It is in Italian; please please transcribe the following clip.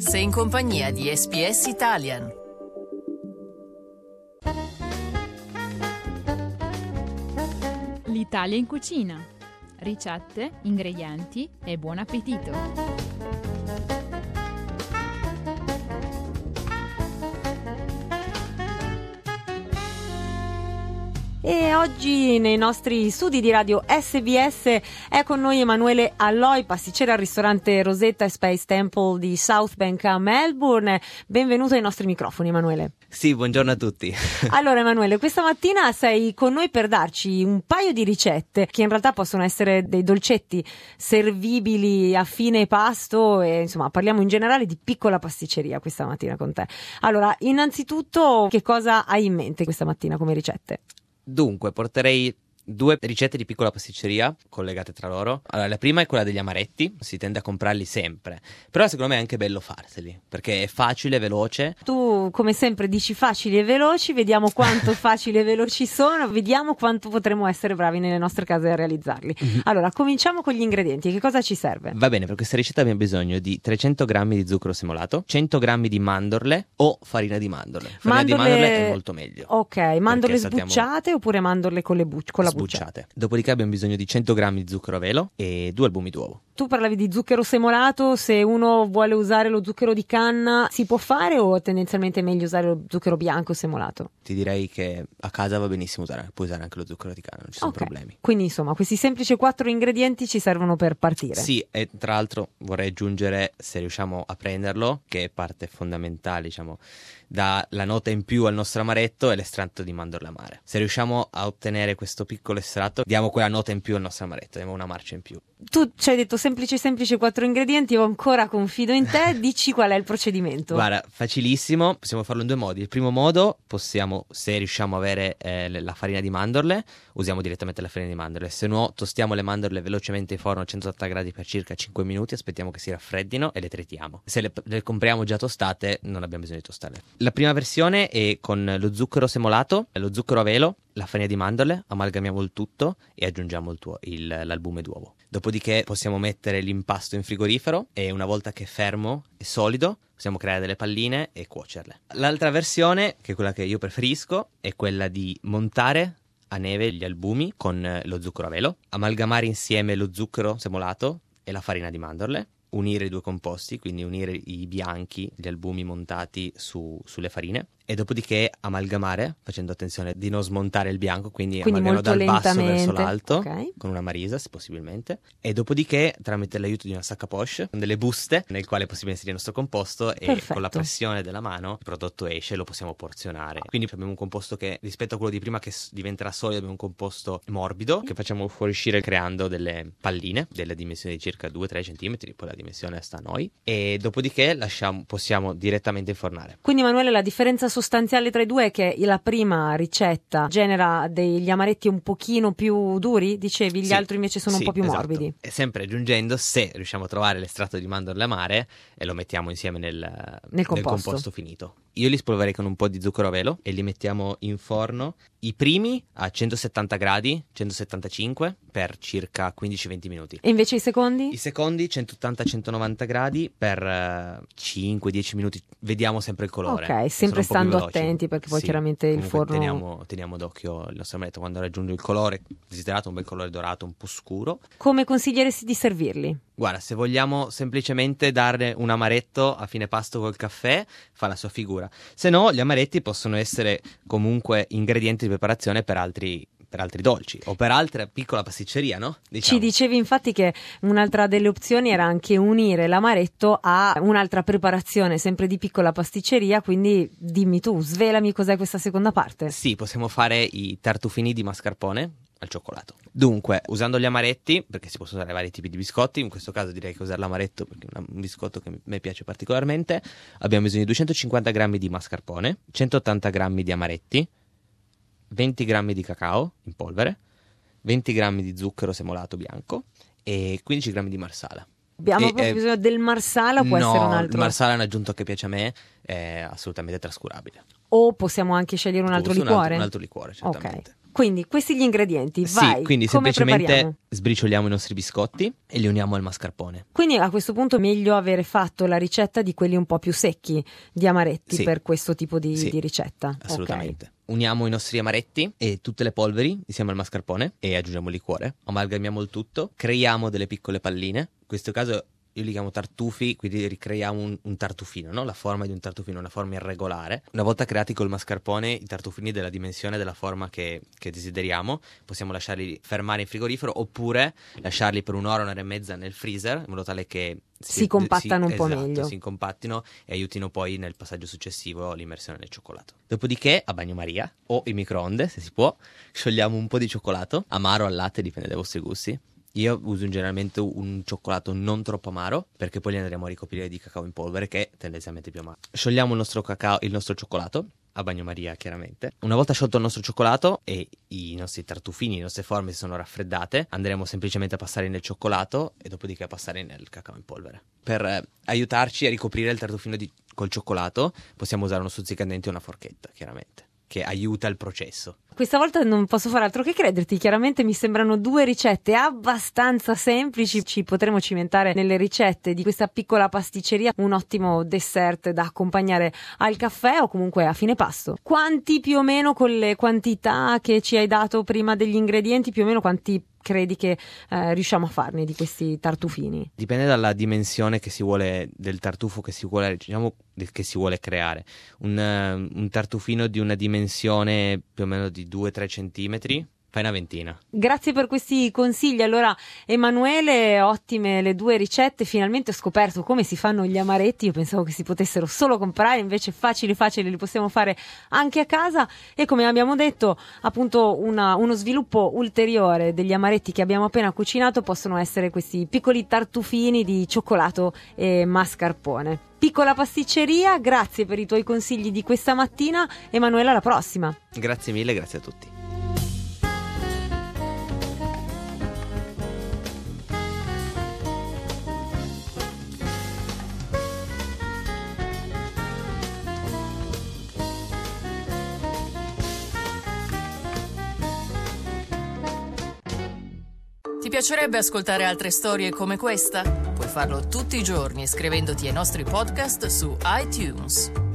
Sei in compagnia di SBS Italian. L'Italia in cucina. Ricette, ingredienti e buon appetito. E oggi nei nostri studi di radio SBS è con noi Emanuele Alloi, pasticcere al ristorante Rosetta Space Temple di South Bank a Melbourne. Benvenuto ai nostri microfoni, Emanuele. Sì, buongiorno a tutti. Allora, Emanuele, questa mattina sei con noi per darci un paio di ricette che in realtà possono essere dei dolcetti servibili a fine pasto e insomma parliamo in generale di piccola pasticceria questa mattina con te. Allora, innanzitutto, che cosa hai in mente questa mattina come ricette? Dunque, porterei due ricette di piccola pasticceria collegate tra loro. Allora, la prima è quella degli amaretti, si tende a comprarli sempre, però secondo me è anche bello farseli, perché è facile, veloce. Tu, come sempre, dici facili e veloci, vediamo quanto facili e veloci sono, vediamo quanto potremo essere bravi nelle nostre case a realizzarli. Allora, cominciamo con gli ingredienti, che cosa ci serve? Va bene, per questa ricetta abbiamo bisogno di 300 grammi di zucchero semolato, 100 grammi di mandorle o farina di mandorle. Farina di mandorle è molto meglio. Ok, mandorle sbucciate oppure mandorle con la buccia? Sbucciate. Dopodiché abbiamo bisogno di 100 grammi di zucchero a velo e 2 albumi d'uovo. Tu parlavi di zucchero semolato, se uno vuole usare lo zucchero di canna si può fare o tendenzialmente è meglio usare lo zucchero bianco semolato? Ti direi che a casa va benissimo puoi usare anche lo zucchero di canna, non ci sono problemi. Quindi insomma questi semplici 4 ingredienti ci servono per partire. Sì, e tra l'altro vorrei aggiungere, se riusciamo a prenderlo, che è parte fondamentale, diciamo, dà la nota in più al nostro amaretto, è l'estratto di mandorle amare. Se riusciamo a ottenere questo piccolo estratto, diamo quella nota in più al nostro amaretto, diamo una marcia in più. Tu ci hai detto semplice 4 ingredienti, io ancora confido in te, dici qual è il procedimento. Guarda, facilissimo, possiamo farlo in 2 modi. Il primo modo, se riusciamo a avere la farina di mandorle, usiamo direttamente la farina di mandorle. Se no, tostiamo le mandorle velocemente in forno a 180 gradi per circa 5 minuti, aspettiamo che si raffreddino e le tritiamo. Se le compriamo già tostate, non abbiamo bisogno di tostarle. La prima versione è con lo zucchero semolato, lo zucchero a velo, la farina di mandorle, amalgamiamo il tutto e aggiungiamo l'albume d'uovo. Dopodiché possiamo mettere l'impasto in frigorifero e una volta che è fermo e solido possiamo creare delle palline e cuocerle. L'altra versione, che è quella che io preferisco, è quella di montare a neve gli albumi con lo zucchero a velo, amalgamare insieme lo zucchero semolato e la farina di mandorle, unire i 2 composti, quindi unire i bianchi, gli albumi montati sulle farine e dopodiché amalgamare, facendo attenzione di non smontare il bianco, quindi amalgamano dal basso verso l'alto, con una marisa possibilmente, e dopodiché tramite l'aiuto di una sac à poche, con delle buste nel quale è possibile inserire il nostro composto. Perfetto. E con la pressione della mano il prodotto esce e lo possiamo porzionare. Quindi abbiamo un composto che rispetto a quello di prima che diventerà solido, abbiamo un composto morbido che facciamo fuoriuscire creando delle palline della dimensione di circa 2-3 cm, poi la dimensione sta a noi, e dopodiché possiamo direttamente infornare. Quindi Emanuele, la differenza sostanziale tra i due è che la prima ricetta genera degli amaretti un pochino più duri, dicevi, gli altri invece sono un po' più morbidi. E sempre aggiungendo, se riusciamo a trovare l'estratto di mandorle amare e lo mettiamo insieme nel composto finito. Io li spolverei con un po' di zucchero a velo e li mettiamo in forno, i primi a 170 gradi, 175 per circa 15-20 minuti. E invece i secondi? I secondi 180-190 gradi per 5-10 minuti, vediamo sempre il colore. Ok, sempre stando attenti perché poi chiaramente il forno... Teniamo d'occhio il nostro amaretto quando raggiunge il colore desiderato, un bel colore dorato, un po' scuro. Come consiglieresti di servirli? Guarda, se vogliamo semplicemente dare un amaretto a fine pasto col caffè, fa la sua figura. Se no, gli amaretti possono essere comunque ingredienti di preparazione per altri dolci o per altra piccola pasticceria, no? Diciamo. Ci dicevi infatti che un'altra delle opzioni era anche unire l'amaretto a un'altra preparazione sempre di piccola pasticceria, quindi dimmi tu, svelami cos'è questa seconda parte. Sì, possiamo fare i tartufini di mascarpone al cioccolato. Dunque, usando gli amaretti, perché si possono usare vari tipi di biscotti, in questo caso direi che usare l'amaretto perché è un biscotto che a me piace particolarmente, abbiamo bisogno di 250 grammi di mascarpone, 180 grammi di amaretti, 20 grammi di cacao in polvere, 20 grammi di zucchero semolato bianco e 15 grammi di marsala. Abbiamo proprio bisogno del marsala o può essere un altro? Il marsala è un aggiunto che piace a me, è assolutamente trascurabile. O possiamo anche scegliere un altro liquore? Un altro liquore, certamente. Ok. Quindi questi gli ingredienti, Sì, vai, quindi come semplicemente prepariamo? sbricioliamo i nostri biscotti e li uniamo al mascarpone. Quindi a questo punto è meglio avere fatto la ricetta di quelli un po' più secchi di amaretti Sì. per questo tipo di Sì, ricetta. Assolutamente. Uniamo i nostri amaretti e tutte le polveri insieme al mascarpone e aggiungiamo il liquore. Amalgamiamo il tutto, creiamo delle piccole palline. In questo caso io li chiamo tartufi, quindi ricreiamo un tartufino, no? La forma di un tartufino, una forma irregolare. Una volta creati col mascarpone i tartufini della dimensione della forma che desideriamo, possiamo lasciarli fermare in frigorifero oppure lasciarli per un'ora e mezza nel freezer, in modo tale che Si compattano un po' meglio. si compattino e aiutino poi nel passaggio successivo l'immersione nel cioccolato. Dopodiché a bagnomaria o in microonde, se si può, sciogliamo un po' di cioccolato, amaro al latte, dipende dai vostri gusti. Io uso generalmente un cioccolato non troppo amaro, perché poi li andremo a ricoprire di cacao in polvere, che è tendenzialmente più amaro. Sciogliamo il nostro cioccolato a bagnomaria, chiaramente. Una volta sciolto il nostro cioccolato e i nostri tartufini, le nostre forme si sono raffreddate, andremo semplicemente a passare nel cioccolato e dopodiché a passare nel cacao in polvere. Per aiutarci a ricoprire il tartufino col cioccolato, possiamo usare uno stuzzicadenti o una forchetta, chiaramente, che aiuta il processo. Questa volta non posso fare altro che crederti, chiaramente mi sembrano due ricette abbastanza semplici, ci potremo cimentare nelle ricette di questa piccola pasticceria, un ottimo dessert da accompagnare al caffè o comunque a fine pasto. Quanti più o meno, con le quantità che ci hai dato prima degli ingredienti, più o meno quanti credi che riusciamo a farne di questi tartufini? Dipende dalla dimensione che si vuole, del tartufo che si vuole, diciamo, che si vuole creare. Un tartufino di una dimensione più o meno di 2-3 centimetri, fai una ventina. Grazie per questi consigli. Allora, Emanuele, ottime le due ricette. Finalmente ho scoperto come si fanno gli amaretti. Io pensavo che si potessero solo comprare, invece facili li possiamo fare anche a casa. E come abbiamo detto, appunto, uno sviluppo ulteriore degli amaretti che abbiamo appena cucinato possono essere questi piccoli tartufini di cioccolato e mascarpone. Piccola pasticceria, grazie per i tuoi consigli di questa mattina. Emanuele, alla prossima. Grazie mille, grazie a tutti. Ti piacerebbe ascoltare altre storie come questa? Puoi farlo tutti i giorni iscrivendoti ai nostri podcast su iTunes.